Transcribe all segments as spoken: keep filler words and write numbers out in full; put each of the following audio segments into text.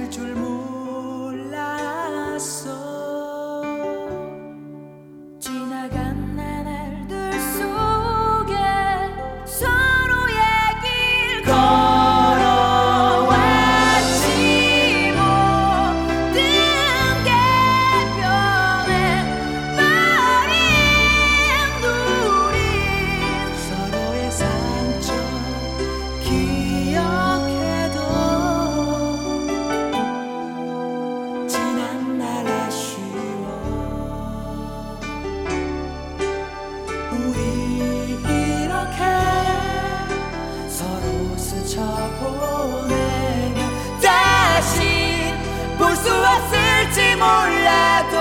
될 줄 몰랐어. 지나간 나날들 속에 서로의 길 걸어왔지. 모든 게 변해버린 우리 서로의 상처 기억해도 지난 날 아쉬워. 우리 이렇게 서로 스쳐보내면 다시 볼 수 없을지 몰라도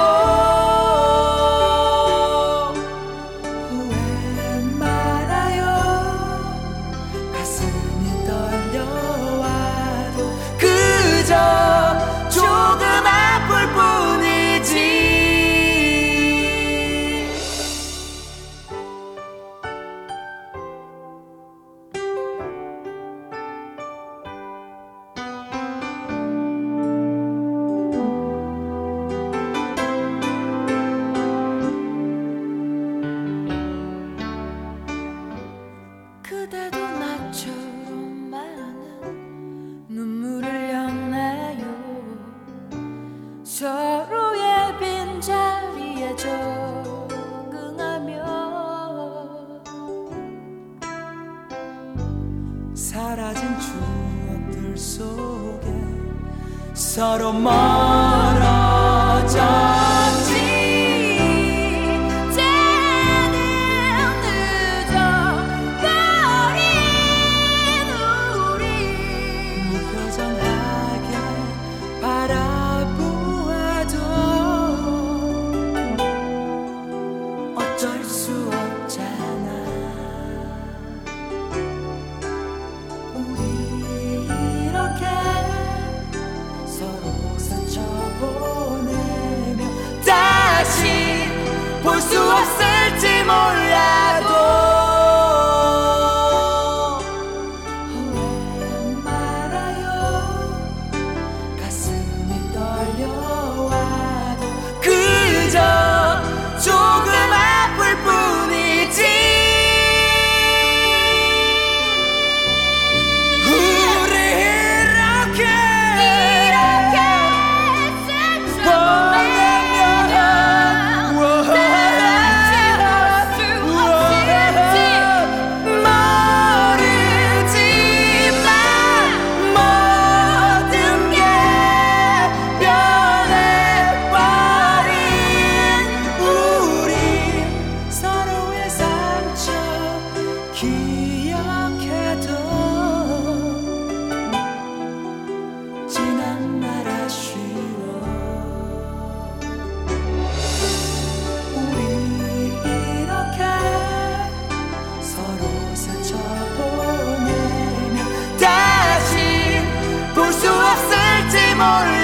후회 말아요. 가슴이 떨려와도 그저 조금 아플 뿐이지. 그대도 나처럼 많은 눈물을 흘렸나요? 서로의 빈자리에 적응하며 사라진 추억들 속에 서로 멀어졌지. 이제는 늦어버린 우리 무표정하게 바라보아도 어쩔 수 없잖아. 우리 이렇게 서로 스쳐보내며 다시 볼 수 없을지 몰라도 후회 말아요. 가슴이 떨려와도 그저 조금 아플 뿐이지. 우리 이렇게 이렇게 스쳐보내면 다시 볼 수 없을지 모르지만 모든 게 변해버린 우리 서로의 상처 기억해도 지난 날 아쉬워. 우리 이렇게 서로 스쳐보내면 다시 볼 수 없을지 몰라.